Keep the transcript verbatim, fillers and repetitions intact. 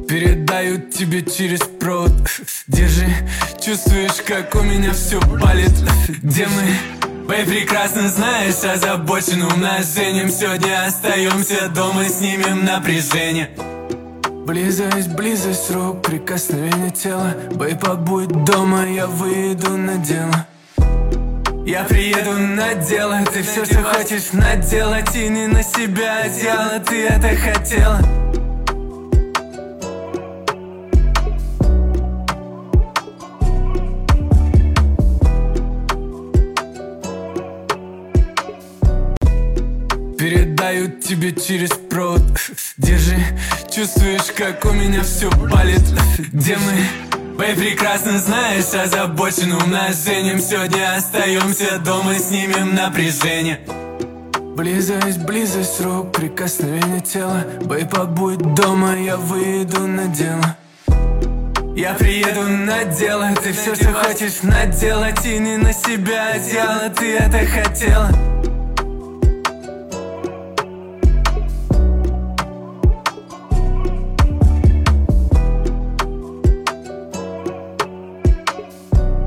Передают тебе через провод. Держи, чувствуешь, как у меня все палит. Где мы? Вы прекрасно знаешь, озабочен умножением. Сегодня остаемся дома, снимем напряжение. Близость, близость рук, прикосновение тела. Бэй, побудь дома, я выйду на дело. Я приеду на дело, ты все, что хочешь наделать. И не на себя одеяло, ты это хотела. Передают тебе через провод. Держи, чувствуешь, как у меня все палит. Где мы? Вы прекрасно знаешь, озабочен умножением. Сегодня остаемся дома, снимем напряжение. Близость, близость рук, прикосновение тела. Бэй, побудь дома, я выйду на дело. Я приеду на дело, ты все, что хочешь наделать. И не на себя одеяло, ты это хотела.